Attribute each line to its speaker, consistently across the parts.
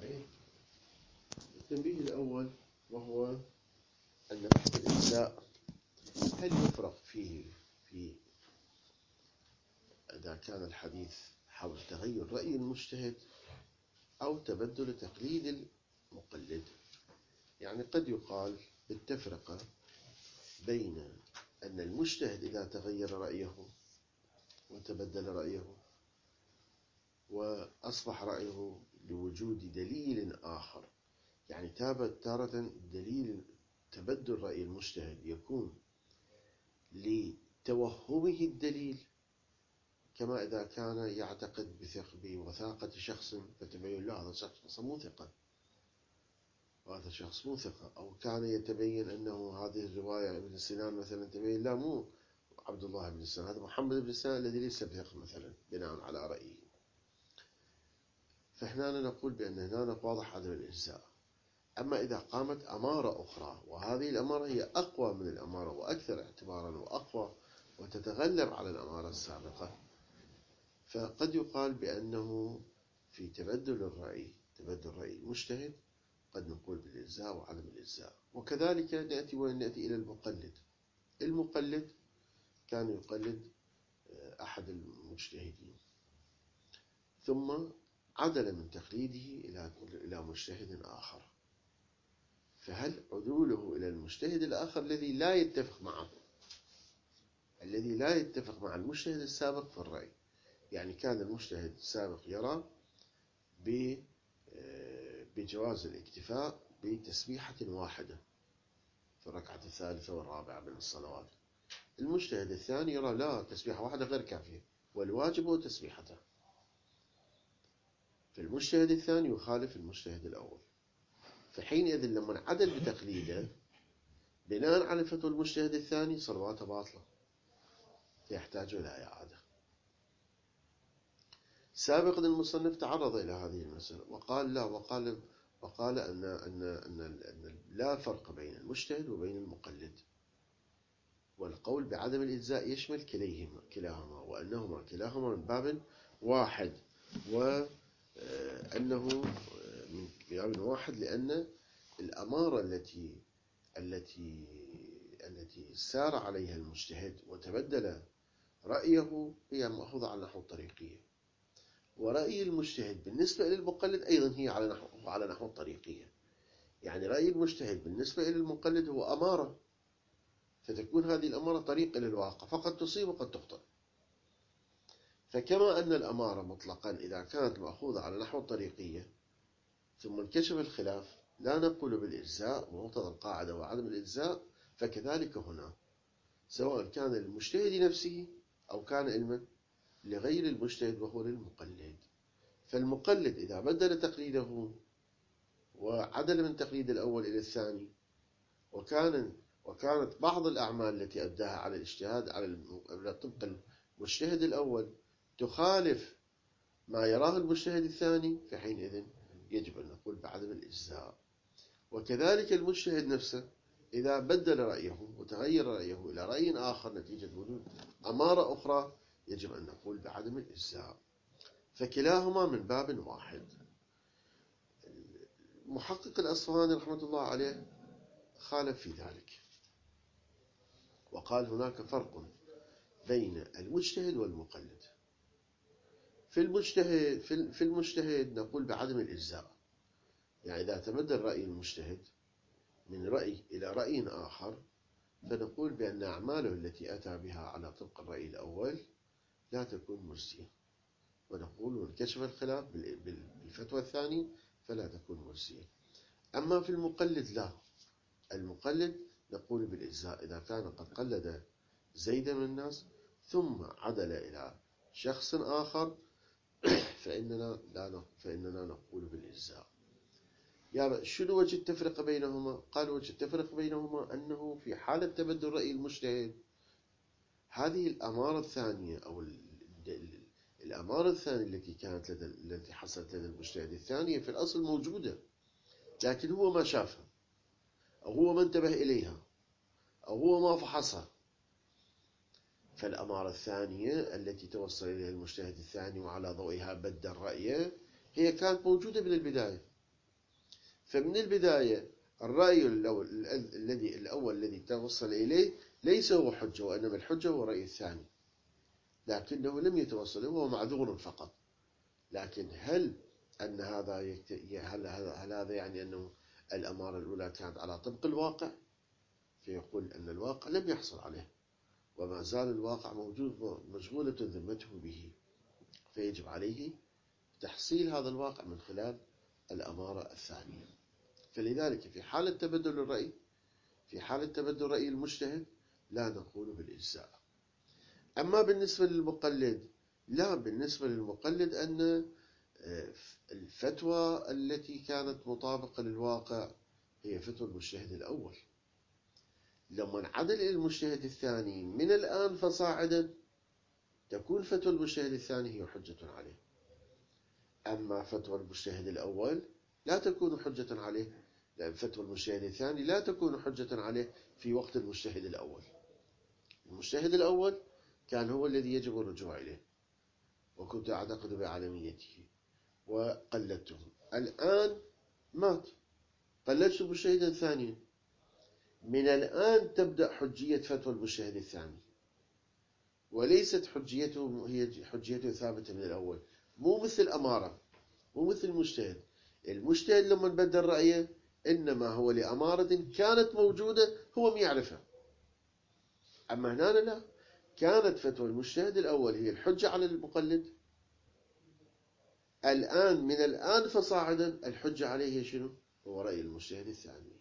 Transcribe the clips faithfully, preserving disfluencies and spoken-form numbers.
Speaker 1: التنبيه الأول وهو أن بحث الإجزاء هل يفرق فيه في إذا كان الحديث حول تغير رأي المجتهد أو تبدل تقليد المقلد. يعني قد يقال بالتفرقة بين أن المجتهد إذا تغير رأيه وتبدل رأيه وأصبح رأيه لوجود دليل آخر، يعني تارة دليل تبدل رأي المجتهد يكون لتوهمه الدليل، كما إذا كان يعتقد بوثاقة شخص فتبين له هذا شخص مو ثقة وهذا شخص مو ثقة، أو كان يتبين أنه هذه الرواية ابن سنان مثلا تبين لا مو عبد الله بن سنان، هذا محمد بن سنان الذي ليس بثقة مثلا بناء على رأيه. فهنا نقول بأن هنا واضح عدم الإجزاء. أما إذا قامت أمارة أخرى وهذه الأمارة هي أقوى من الأمارة وأكثر اعتبارا وأقوى وتتغلب على الأمارة السابقة، فقد يقال بأنه في تبدل الرأي تبدل رأي المجتهد قد نقول بالإجزاء وعدم الإجزاء. وكذلك نأتي ونأتي إلى المقلد. المقلد كان يقلد أحد المجتهدين ثم عدل من تقليده إلى إلى مجتهد آخر، فهل عدوله إلى المجتهد الآخر الذي لا يتفق معه الذي لا يتفق مع المجتهد السابق في الرأي، يعني كان المجتهد السابق يرى بجواز الاكتفاء بتسبيحة واحدة في الركعة الثالثة والرابعة من الصلوات، المجتهد الثاني يرى لا، تسبيحة واحدة غير كافية والواجب هو تسبيحته، فالمجتهد الثاني يخالف المجتهد الأول. فحينئذ لما عدل بتقليده بناء على فتوى المجتهد الثاني صلواته باطلة يحتاج إلى إعادة. سابقا المصنف تعرض إلى هذه المسألة وقال لا وقال وقال أن أن أن, أن لا فرق بين المجتهد وبين المقلد، والقول بعدم الإجزاء يشمل كليهما كلاهما وأنهما كلاهما من باب واحد، وأنه من باب واحد لأن الأمارة التي التي التي سار عليها المجتهد وتبدل رأيه هي مأخوذة على نحو الطريقية، ورأي المجتهد بالنسبة للمقلد أيضا هي على نحو على نحو الطريقية. يعني رأي المجتهد بالنسبة للمقلد هو أمارة، فتكون هذه الأمارة طريق إلى الواقع، فقد تصيب وقد تخطئ. فكما أن الأمارة مطلقا إذا كانت مأخوذة على نحو الطريقية ثم انكشف الخلاف لا نقول بالإجزاء ومقتضى القاعدة وعدم الإجزاء، فكذلك هنا سواء كان للمجتهد نفسه أو كان علما لغير المجتهد وهو للمقلد. فالمقلد إذا بدل تقليده وعدل من تقليد الأول إلى الثاني وكان وكانت بعض الأعمال التي أداها على الاجتهاد على طبق المجتهد الأول تخالف ما يراه المجتهد الثاني، فحينئذ يجب أن نقول بعدم الإجزاء. وكذلك المجتهد نفسه إذا بدل رأيه وتغير رأيه إلى رأي آخر نتيجة وجود أمارة أخرى يجب أن نقول بعدم الإجزاء، فكلاهما من باب واحد. محقق الأصفهاني رحمة الله عليه خالف في ذلك وقال هناك فرق بين المجتهد والمقلد. في المجتهد في المجتهد نقول بعدم الإجزاء، يعني إذا تبدل رأي المجتهد من رأي إلى رأي آخر فنقول بأن أعماله التي أتى بها على طبق الرأي الأول لا تكون مجزية، ونقول وانكشف الخلاف بالفتوى الثاني فلا تكون مجزية. أما في المقلد لا، المقلد نقول بالإجزاء إذا كان قد قلد زيد من الناس ثم عدل إلى شخص آخر فإننا, لا فإننا نقول بالإجزاء. يا شنو وجه التفرقة بينهما؟ قال وجه التفرقة بينهما أنه في حالة تبدل رأي المجتهد هذه الأمارة الثانية أو الأمارة الثانية التي كانت لدى التي حصلت لدى المجتهد الثانية في الأصل موجودة، لكن هو ما شافها أو هو ما انتبه إليها أو هو ما فحصها. فالأمارة الثانية التي توصل إليها المجتهد الثاني وعلى ضوئها بدل رأيه هي كانت موجودة من البداية، فمن البداية الرأي الأول الذي الأول الذي توصل إليه ليس هو حجة، وإنما الحجة هو الرأي الثاني، لكنه لم يتوصل، هو معذور فقط. لكن هل أن هذا يكت... هل هذا هل هذا يعني أنه الأمارة الأولى كانت على طبق الواقع؟ فيقول أن الواقع لم يحصل عليه، وما زال الواقع موجود مشغولة ذمته به، فيجب عليه تحصيل هذا الواقع من خلال الأمارة الثانية. فلذلك في حالة تبدل الرأي، في حالة تبدل رأي المجتهد لا نقول بالإجزاء. أما بالنسبة للمقلد، لا، بالنسبة للمقلد أن الفتوى التي كانت مطابقة للواقع هي فتوى المجتهد الأول. لما عدل إلى المجتهد الثاني من الآن فصاعدا تكون فتوى المجتهد الثاني هي حجة عليه. أما فتوى المجتهد الأول لا تكون حجة عليه، لأن فتوى المجتهد الثاني لا تكون حجة عليه في وقت المجتهد الأول. المجتهد الأول كان هو الذي يجب الرجوع إليه، وكنت أعتقد بعالميته وقلدته. الآن مات، قلدت مجتهدا ثانيا، من الآن تبدأ حجية فتوى المجتهد الثاني، وليست حجيته هي حجيته ثابتة من الأول. مو مثل أمارة، مو مثل المجتهد. المجتهد لما بدل رأيه إنما هو لأمارة كانت موجودة هو ما يعرفها. أما هنا لا، كانت فتوى المجتهد الأول هي الحجة على المقلد. الآن من الآن فصاعدا الحجة عليه شنو؟ هو رأي المجتهد الثاني.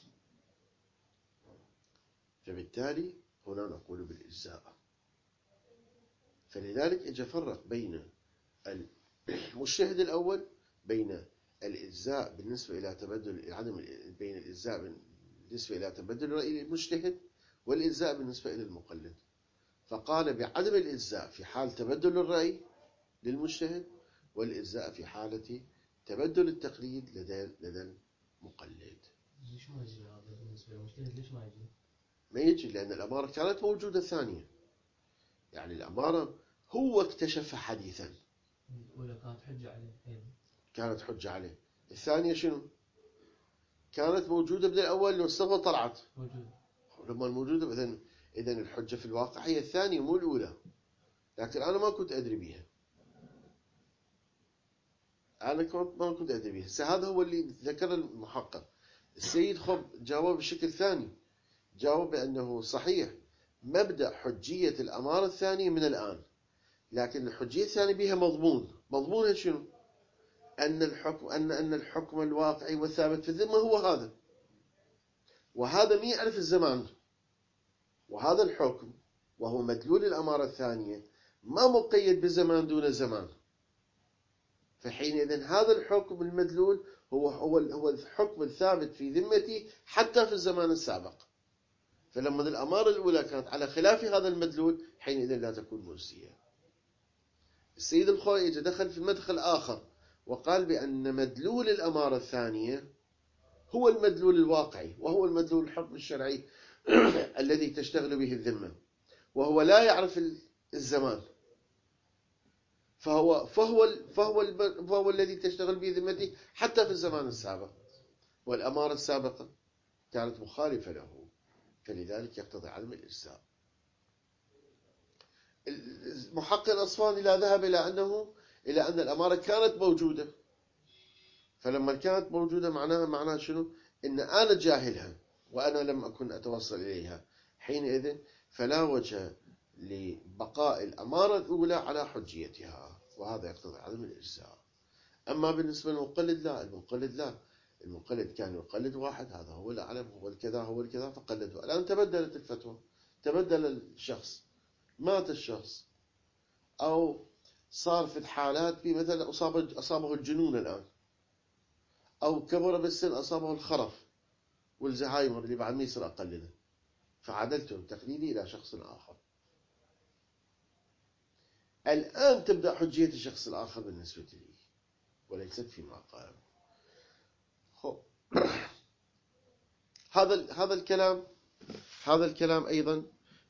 Speaker 1: فبالتالي هنا نقول بالإجزاء. فلذلك اجى فرق بين المجتهد الأول بين الإجزاء بالنسبة إلى تبدل عدم بين الإجزاء بالنسبة إلى تبدل رأي المجتهد، والإجزاء بالنسبة إلى المقلد. فقال بعدم الإجزاء في حال تبدل الرأي للمجتهد، والإجزاء في حالة تبدل التقليد لدى لدى المقلد.
Speaker 2: ليش ما يجي هذا بالنسبة للمجتهد؟ ليش ما يجي؟
Speaker 1: ما يجي لأن الأمارة كانت موجودة ثانية. يعني الأمارة هو اكتشفها حديثا،
Speaker 2: الأولى كانت حجة عليه.
Speaker 1: كانت حجة عليه. الثانية شنو؟ كانت موجودة من الأول والصفة طلعت
Speaker 2: موجودة.
Speaker 1: لما موجودة، إذن إذن الحجة في الواقع هي الثانية مو الأولى، لكن أنا ما كنت أدري بها. أنا كنت ما كنت أدري بها. هذا هو اللي ذكر المحقق. السيد خب جاوب بشكل ثاني، جاوب بأنه صحيح مبدأ حجية الأمارة الثانية من الآن، لكن الحجية الثانية بها مضمون. مضمونها شنو؟ أن الحكم أن أن الحكم الواقعي والثابت في الذمة هو هذا، وهذا ما يعرف الزمان. وهذا الحكم وهو مدلول الأمارة الثانية ما مقيد بزمان دون زمان. فحينئذ هذا الحكم المدلول هو هو هو الحكم الثابت في ذمتي حتى في الزمان السابق. فلما الأمارة الأولى كانت على خلاف هذا المدلول حينئذ لا تكون مجزية. السيد الخوئي دخل في مدخل آخر وقال بأن مدلول الأمارة الثانية هو المدلول الواقعي، وهو المدلول الحكم الشرعي الذي تشتغل به الذمة، وهو لا يعرف الزمان. فهو فهو فهو فهو الذي تشتغل به ذمتي حتى في الزمان السابق، والأمارة السابقة كانت مخالفة له، فلذلك يقتضي عدم الإجزاء. المحقق الأصفهاني لا ذهب إلى أنه إلى أن الأمارة كانت موجودة. فلما كانت موجودة معناها معناها شنو؟ إن أنا جاهلها وأنا لم أكن أتوصل إليها، حينئذ فلا وجه لبقاء الأمارة الأولى على حجيتها، وهذا يقتضي عدم الإجزاء. أما بالنسبة للمقلد لا، المقلد لا، المقلد كان يقلد واحد، هذا هو الأعلم، هو الكذا هو الكذا، فقلده. الآن تبدلت الفتوى، تبدل الشخص، مات الشخص، أو صار في الحالات في مثلا أصاب أصابه الجنون الآن، أو كبر بالسن أصابه الخرف والزهايمر اللي بعد ما يصير أقلده، فعدلته تقليدي إلى شخص آخر. الآن تبدأ حجية الشخص الآخر بالنسبة لي وليست فيما قال. هذا هذا الكلام هذا الكلام أيضا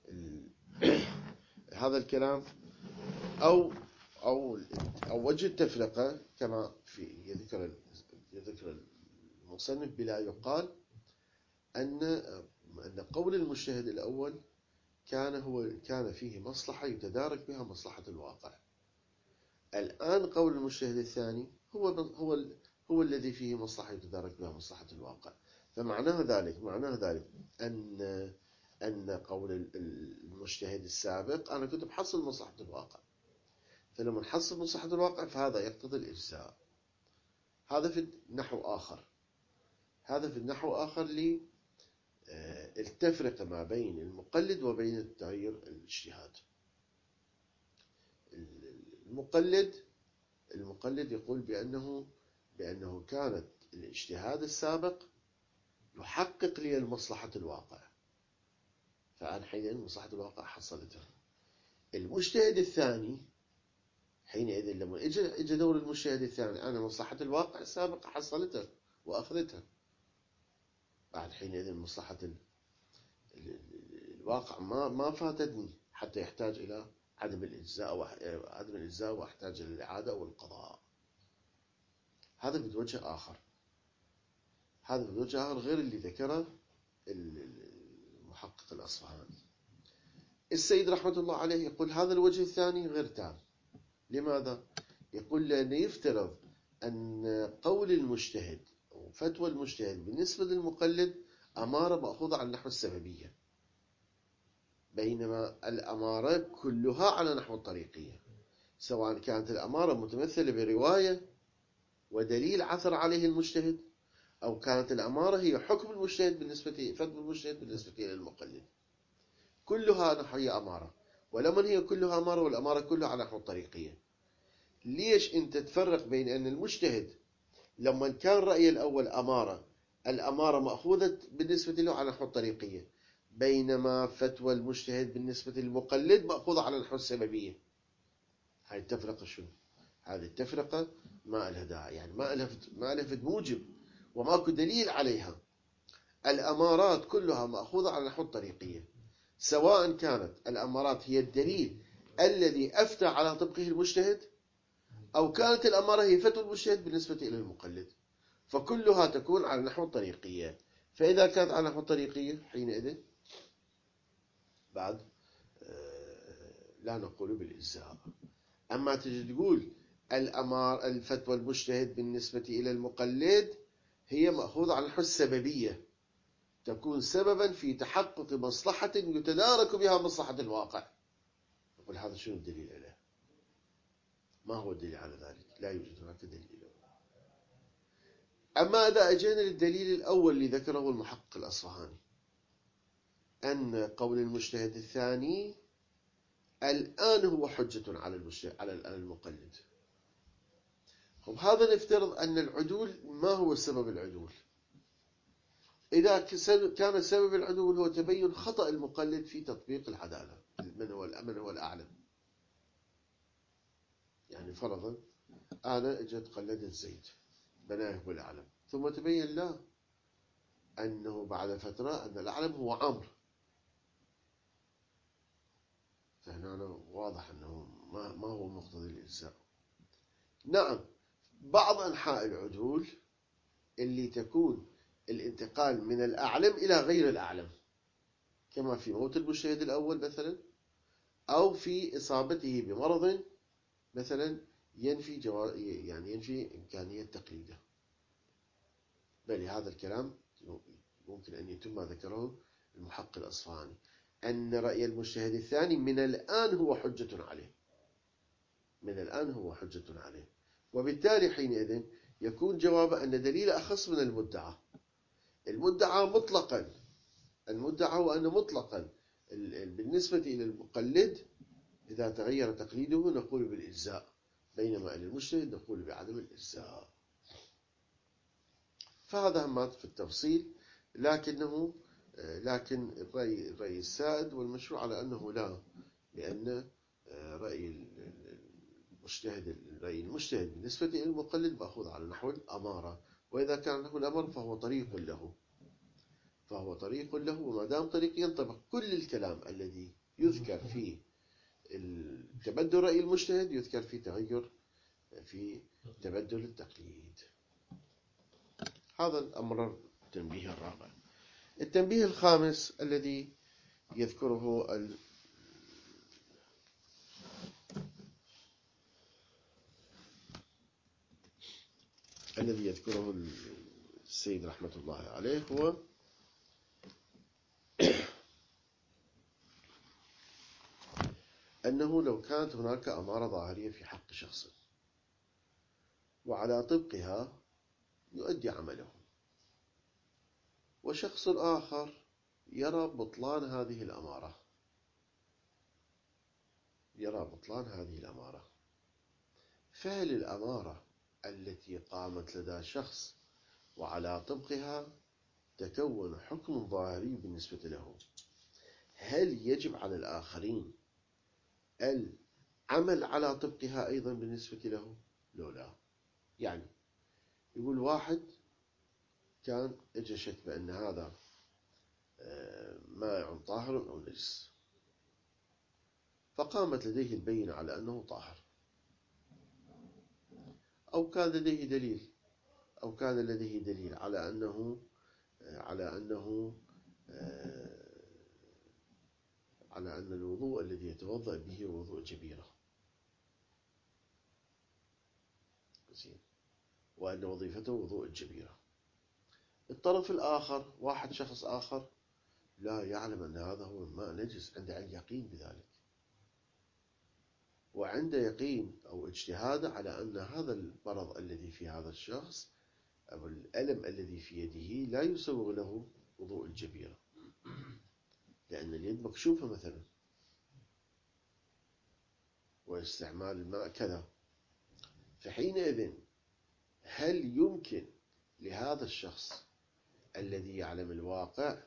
Speaker 1: هذا الكلام أو أو أو وجه التفرقة كما في يذكر يذكر المصنف بلا يقال أن أن قول المجتهد الأول كان هو كان فيه مصلحة يتدارك بها مصلحة الواقع. الآن قول المجتهد الثاني هو هو هو الذي فيه مصلحة يتدارك بها مصلحة الواقع. فمعناه ذلك معناه ذلك أن أن قول المجتهد السابق أنا كنت بحصل مصلحة الواقع، فلما نحصل مصلحة الواقع فهذا يقتضي الإجزاء. هذا في نحو آخر هذا في النحو آخر لي التفرقة ما بين المقلد وبين التغير الاجتهاد. المقلد المقلد يقول بأنه بأنه كانت الاجتهاد السابق يحقق لي المصلحة الواقع، فأنا حينئذ مصلحة الواقع حصلتها. المجتهد الثاني حينئذ لما اجى اجى دور المجتهد الثاني أنا مصلحة الواقع السابقة حصلتها وأخذتها، بعد حينئذ مصلحة الواقع ما ما فاتتني حتى يحتاج إلى عدم الإجزاء وعدم الإجزاء وأحتاج إلى الإعادة والقضاء. هذا بوجه آخر هذا بوجه آخر غير اللي ذكره المحقق الأصفهاني. السيد رحمة الله عليه يقول هذا الوجه الثاني غير تام. لماذا؟ يقول لأنه يفترض أن قول المجتهد وفتوى المجتهد بالنسبة للمقلد أمارة مأخوذة عن نحو السببية، بينما الأمارة كلها على نحو الطريقية، سواء كانت الأمارة متمثلة برواية ودليل عثر عليه المجتهد، أو كانت الأمارة هي حكم المجتهد بالنسبة فتوى المجتهد بالنسبة للمقلد، كلها هي أمارة. ولمن هي كلها أمارة والأمارة كلها على نحو الطريقية. ليش أنت تفرق بين أن المجتهد لما كان رأي الأول أمارة الأمارة مأخوذة بالنسبة له على نحو الطريقية، بينما فتوى المجتهد بالنسبة للمقلد مأخوذة على نحو السببية؟ هاي التفرقة شو؟ هذه التفرقة ما لها داعي، يعني ما لها ما لها موجب وماكو دليل عليها. الأمارات كلها مأخوذة على نحو الطريقية، سواء كانت الأمارات هي الدليل الذي أفتى على طبقه المجتهد، أو كانت الأمارة هي فتوى المجتهد بالنسبة إلى المقلد، فكلها تكون على نحو الطريقية. فإذا كانت على نحو الطريقية حينئذ بعد لا نقول بالإجزاء. أما تجي تقول الأمار الفتوى المجتهد بالنسبة إلى المقلد هي مأخوذة على نحو السببية، تكون سببا في تحقق مصلحة يتدارك بها مصلحة الواقع. نقول هذا شنو الدليل عليه؟ ما هو الدليل على ذلك؟ لا يوجد هناك دليل. أما إذا أجينا للدليل الأول اللي ذكره المحقق الأصفهاني، أن قول المجتهد الثاني الآن هو حجة على المجتهد على المقلد. وبهذا نفترض أن العدول ما هو سبب العدول. إذا كان سبب العدول هو تبين خطأ المقلد في تطبيق العدالة، من هو من هو الأعلم. يعني فرضا أنا اجت قلدت زيد بناه هو الأعلم، ثم تبين لا أنه بعد فترة أن الأعلم هو عمرو، فهنا واضح أنه ما ما هو مقتضي الإجزاء. نعم، بعض أنحاء العدول اللي تكون الانتقال من الأعلم إلى غير الأعلم، كما في موت المجتهد الأول مثلا، أو في إصابته بمرض مثلا ينفي جوا... يعني ينفي إمكانية تقليده. بل هذا الكلام ممكن أن يتم ما ذكره المحقق الأصفهاني، أن رأي المجتهد الثاني من الآن هو حجة عليه، من الآن هو حجة عليه. وبالتالي حينئذ يكون جواب أن دليل أخص من المدعى. المدعى مطلقا المدعى هو أن مطلقا بالنسبة إلى المقلد إذا تغير تقليده نقول بالإجزاء، بينما المجتهد نقول بعدم الإجزاء. فهذا همات في التفصيل، لكنه لكن الرأي الرأي السائد والمشروع على أنه لا، لأن رأي المجتهد رأي المجتهد بالنسبة إلى المقلد مأخوذ على نحو الأمارة، وإذا كان له الأمر فهو طريق له فهو طريق له وما دام طريق ينطبق كل الكلام الذي يذكر فيه تبدل رأي المجتهد يذكر في تغير في تبدل التقليد. هذا الأمر التنبيه الرابع. التنبيه الخامس الذي يذكره ال... الذي يذكره السيد رحمة الله عليه هو أنه لو كانت هناك أمارة ظاهرية في حق شخص وعلى طبقها يؤدي عمله، وشخص آخر يرى بطلان هذه الأمارة يرى بطلان هذه الأمارة فهل الأمارة التي قامت لدى شخص وعلى طبقها تكون حكم ظاهري بالنسبة له، هل يجب على الآخرين العمل على طبقها أيضا بالنسبة له؟ لو لا. يعني يقول واحد كان اجشت بأن هذا مائع طاهر أو نجس، فقامت لديه البينة على أنه طاهر، أو كان لديه دليل أو كان لديه دليل على أنه على أنه على أن الوضوء الذي يتوضأ به وضوء جبيرة، وأن وظيفته وضوء الجبيرة. الطرف الآخر واحد شخص آخر لا يعلم أن هذا هو الماء نجس، عنده يقين بذلك، وعنده يقين أو اجتهاد على أن هذا المرض الذي في هذا الشخص أو الألم الذي في يده لا يسوغ له وضوء الجبيرة، لأن اليد مكشوفة مثلا، واستعمال الماء كذا. فحينئذ هل يمكن لهذا الشخص الذي يعلم الواقع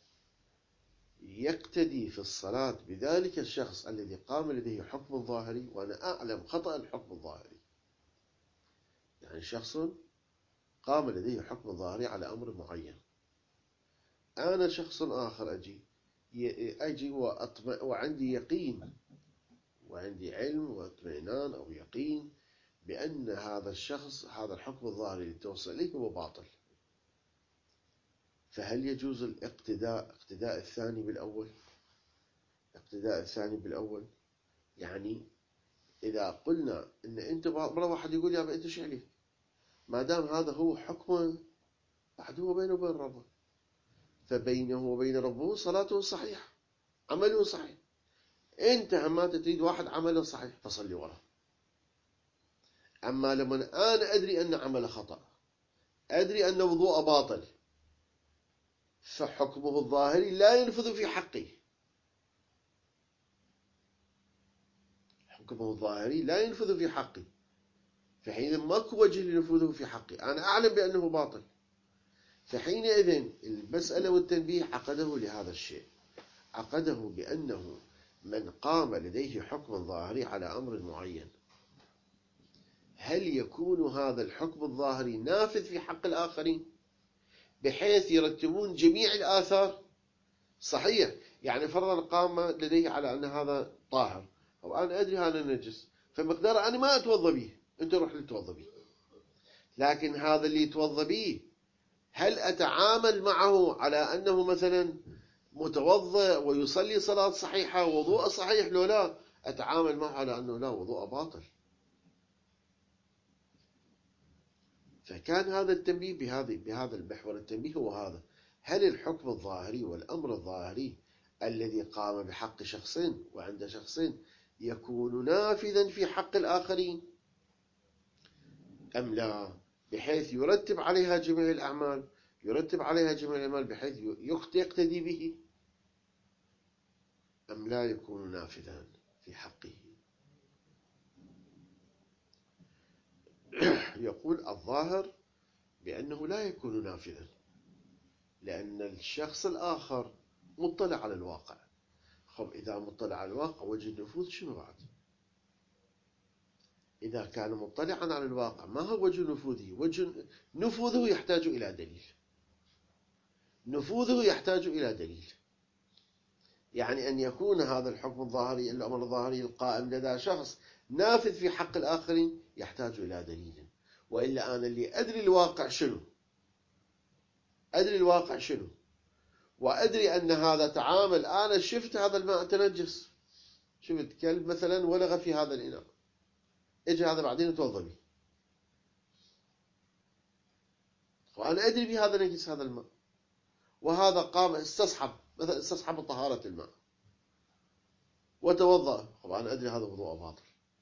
Speaker 1: يقتدي في الصلاة بذلك الشخص الذي قام لديه حكم ظاهري وأنا أعلم خطأ الحكم الظاهري؟ يعني شخص قام لديه حكم ظاهري على أمر معين، أنا شخص آخر أجي أجي وعندي يقين وعندي علم واطمئنان أو يقين بأن هذا الشخص هذا الحكم الظاهري اللي توصل إليه هو باطل، فهل يجوز الاقتداء اقتداء الثاني بالأول اقتداء الثاني بالأول؟ يعني إذا قلنا إن أنت مرة واحد يقول يا أبا أنت شو عليك، ما دام هذا هو حكمه بعد هو بينه وبين ربه، فبينه وبين ربه صلاته صحيحة عمله صحيح، أنت عما تريد واحد عمله صحيح فصلي وراه. أما لما أنا أدري أن عمله خطأ، أدري أن وضوء باطل، فحكمه الظاهري لا ينفذ في حقي، حكمه الظاهري لا ينفذ في حقي، فحين ماكو وجه لنفوذه في حقي، أنا أعلم بأنه باطل، فحينئذ المسألة والتنبيه عقده لهذا الشيء، عقده بأنه من قام لديه حكم ظاهري على أمر معين، هل يكون هذا الحكم الظاهري نافذ في حق الآخرين بحيث يرتبون جميع الآثار؟ صحيح، يعني فرضا قام لديه على أن هذا طاهر أو أنا أدري هذا نجس، فمقدار أنا ما أتوضى به، أنت روح لتوضى به، لكن هذا اللي يتوضى به هل أتعامل معه على أنه مثلا متوضئ ويصلي صلاة صحيحة ووضوء صحيح؟ لو لا، أتعامل معه على أنه لا، وضوء باطل. فكان هذا التنبيه بهذا بهذا المحور. التنبيه هو هذا: هل الحكم الظاهري والأمر الظاهري الذي قام بحق شخص وعند شخص يكون نافذا في حق الآخرين أم لا، بحيث يرتب عليها جميع الأعمال يرتب عليها جميع الأعمال بحيث يقتدي به، أم لا يكون نافذا في حقه؟ يقول الظاهر بأنه لا يكون نافذا، لأن الشخص الآخر مطلع على الواقع. خب إذا مطلع على الواقع وجه النفوذ شنو بعد؟ إذا كان مطلعا على الواقع ما هو وجه نفوذه؟ وجه نفوذه يحتاج إلى دليل، نفوذه يحتاج إلى دليل، يعني أن يكون هذا الحكم الظاهري الأمر الظاهري القائم لدى شخص نافذ في حق الآخرين يحتاج إلى دليل، وإلا أنا اللي أدري الواقع شنو، أدري الواقع شنو، وأدري أن هذا تعامل، أنا شفت هذا الماء تنجس، شفت كلب مثلا ولغ في هذا الإناء، إجا هذا بعدين توضى به، وأنا أدري بهذا نجس هذا الماء، وهذا قام استصحب مثلا استصحب طهارة الماء وتوضأ، طبعا أدري هذا وضوء باطل.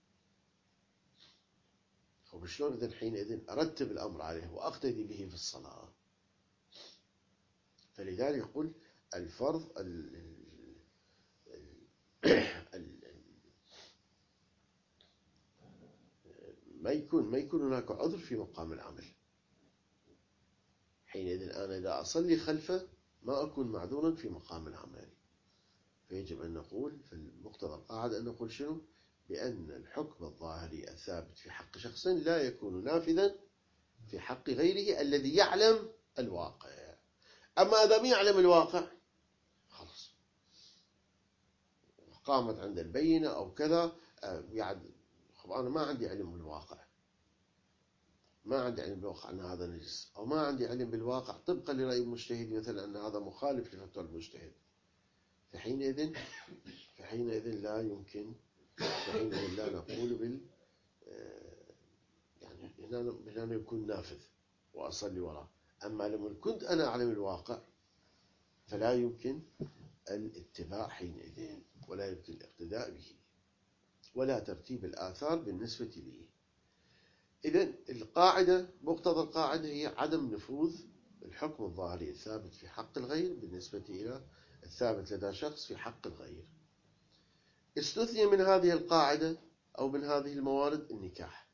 Speaker 1: وشلون إذن حينئذ أرتب الأمر عليه وأقتدي به في الصلاة؟ فلذلك يقول الفرض ال ال ما يكون ما يكون هناك عذر في مقام العمل. حينئذ أنا إذا أصلي خلفه ما أكون معذورا في مقام العمل. فيجب أن نقول في المقتضى القاعدة أن نقول شنو؟ بأن الحكم الظاهري الثابت في حق شخص لا يكون نافذا في حق غيره الذي يعلم الواقع. أما إذا ما يعلم الواقع خلاص، قامت عند البينة أو كذا، يعني أنا ما عندي علم بالواقع، ما عندي علم بالواقع أن هذا نجس، أو ما عندي علم بالواقع طبقا لرأي المجتهد مثلا أن هذا مخالف لفتوى المجتهد، فحينئذ فحينئذ لا يمكن، فحينئذ لا نقول بال يعني هنا يكون نافذ وأصلي وراء. أما لما كنت أنا أعلم الواقع فلا يمكن الاتباع حينئذ، ولا يمكن الاقتداء به، ولا ترتيب الآثار بالنسبة لي. إذن القاعدة، مقتضى القاعدة هي عدم نفوذ الحكم الظاهري الثابت في حق الغير بالنسبة إلى الثابت لدى شخص في حق الغير. استثني من هذه القاعدة أو من هذه الموارد النكاح.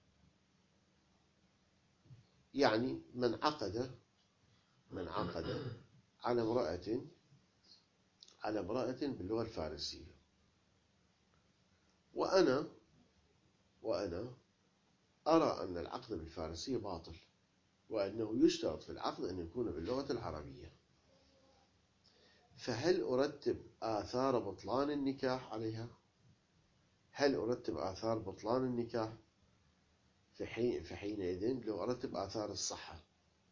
Speaker 1: يعني من عقد من عقد على امرأة على امرأة باللغة الفارسية، وأنا وأنا أرى أن العقد بالفارسية باطل، وأنه يشترط في العقد أن يكون باللغة العربية، فهل أرتب آثار بطلان النكاح عليها؟ هل أرتب آثار بطلان النكاح؟ في حين في حينئذ لو أرتب آثار الصحة،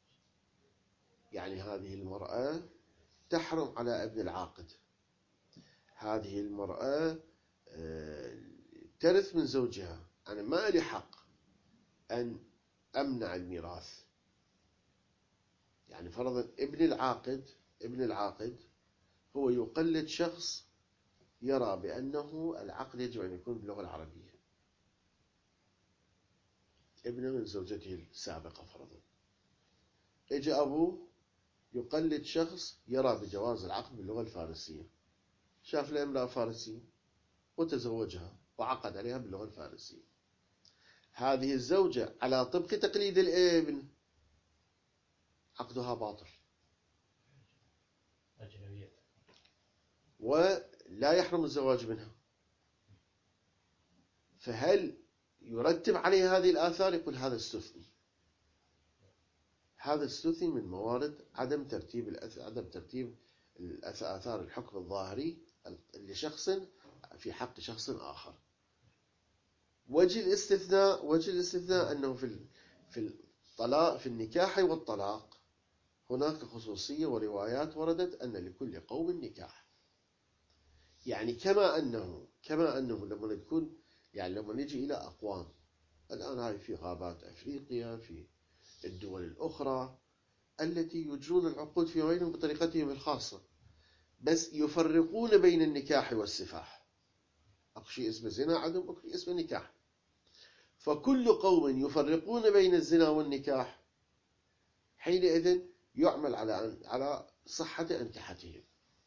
Speaker 1: يعني هذه المرأة تحرم على ابن العاقد، هذه المرأة ترث من زوجها، أنا ما لي حق أن أمنع الميراث. يعني فرضا ابن العاقد ابن العاقد هو يقلد شخص يرى بأنه العقد يجب أن يكون باللغة العربية، ابن من زوجته السابقة فرضا. اجى أبوه يقلد شخص يرى بجواز العقد باللغة الفارسية، شاف له امرأة فارسية وتزوجها وعقد عليها باللغة الفارسية. هذه الزوجة على طبق تقليد الابن عقدها باطل
Speaker 2: أجنبية،
Speaker 1: ولا يحرم الزواج منها. فهل يرتب عليه هذه الآثار؟ يقول هذا استثني، هذا استثني من موارد عدم ترتيب الأث... عدم ترتيب آثار الحكم الظاهري لشخص في حق شخص آخر. وجه الاستثناء وجه الاستثناء أنه في في الطلاق في النكاح والطلاق هناك خصوصية وروايات وردت أن لكل قوم نكاح. يعني كما أنه كما أنه لما نكون يعني لما نجي إلى أقوام الآن هاي في غابات أفريقيا، في الدول الأخرى التي يجرون العقود في بينهم بطريقتهم الخاصة، بس يفرقون بين النكاح والسفاح. أكو شيء اسمه زنا عندهم، أكو شيء اسمه نكاح. فكل قوم يفرقون بين الزنا والنكاح حينئذ يعمل على على صحة أنكحتهم.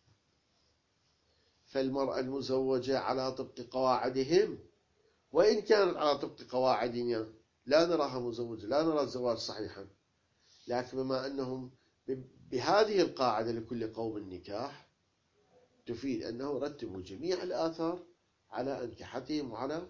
Speaker 1: فالمرأة المزوجة على طبق قواعدهم، وإن كانت على طبق قواعدنا لا نراها مزوجة، لا نرى الزواج صحيحا، لكن بما أنهم بهذه القاعدة لكل قوم نكاح تفيد أنه رتبوا جميع الآثار على أنكحتهم وعلى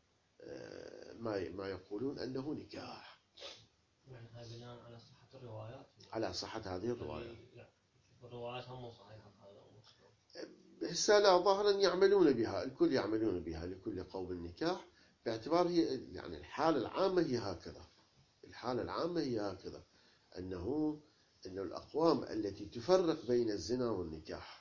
Speaker 1: ما ما يقولون أنه نكاح.
Speaker 2: يعني هاي بناء على صحة الروايات،
Speaker 1: على صحة هذه الروايات.
Speaker 2: الروايات هم صحيحة هذا
Speaker 1: هسه لا، ظاهرا يعملون بها، الكل يعملون بها لكل قوم النكاح، باعتبار هي يعني الحالة العامة هي هكذا، الحالة العامة هي هكذا، أنه أن الأقوام التي تفرق بين الزنا والنكاح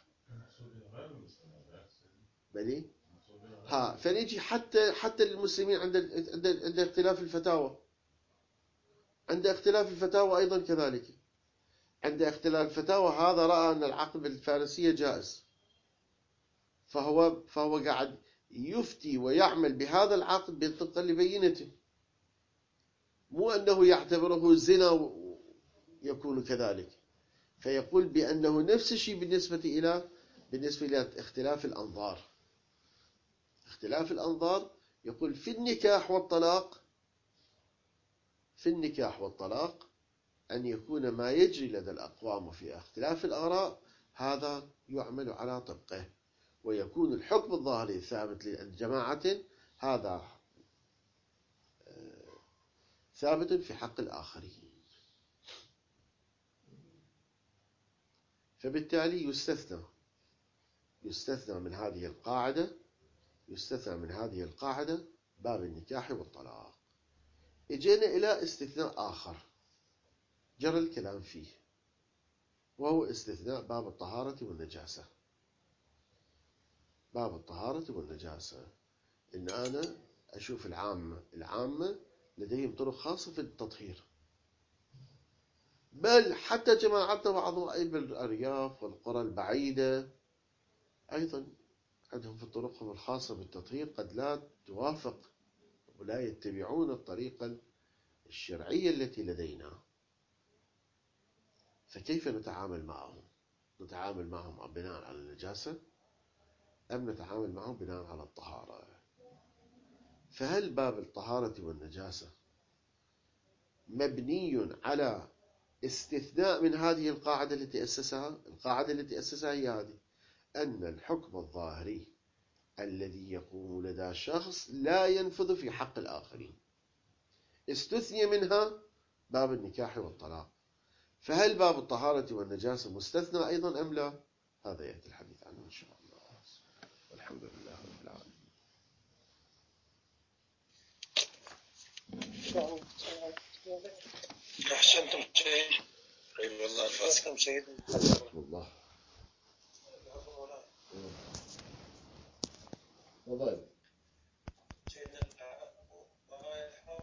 Speaker 1: بلي ها فنيجي حتى حتى المسلمين عند عند عند اختلاف الفتاوى، عند اختلاف الفتاوى أيضا كذلك، عند اختلاف الفتاوى هذا رأى أن العقد بالفارسية جائز، فهو فهو قاعد يفتي ويعمل بهذا العقد طبقا لبينته، مو أنه يعتبره زنا يكون كذلك، فيقول بأنه نفس الشيء بالنسبة إلى بالنسبة إلى اختلاف الأنظار. اختلاف الأنظار يقول في النكاح والطلاق، في النكاح والطلاق أن يكون ما يجري لدى الأقوام في اختلاف الآراء هذا يعمل على طبقه، ويكون الحكم الظاهري الثابت لجماعة هذا ثابت في حق الآخرين. فبالتالي يستثنى يستثنى من هذه القاعدة يستثنى من هذه القاعدة باب النكاح والطلاق. اجينا إلى استثناء آخر جرى الكلام فيه، وهو استثناء باب الطهارة والنجاسة. باب الطهارة والنجاسة إن أنا أشوف العامة العامة لديهم طرق خاصة في التطهير، بل حتى جماعتنا بعضهم أي بالأرياف والقرى البعيدة أيضا عندهم في طرقهم الخاصة بالتطهير قد لا توافق ولا يتبعون الطريقة الشرعية التي لدينا. فكيف نتعامل معهم؟ نتعامل معهم بناء على النجاسة أم نتعامل معهم بناء على الطهارة؟ فهل باب الطهارة والنجاسة مبني على استثناء من هذه القاعدة التي أسسها؟ القاعدة التي أسسها هي هذه، أن الحكم الظاهري الذي يقوم لدى شخص لا ينفذ في حق الآخرين، استثني منها باب النكاح والطلاق. فهل باب الطهارة والنجاسة مستثنى أيضا أم لا؟ هذا يأتي الحديث عنه إن شاء الله. والحمد لله رب العالمين.
Speaker 3: أحسنتم شيء. أي والله أحسنتم شيء.
Speaker 1: الله. والله.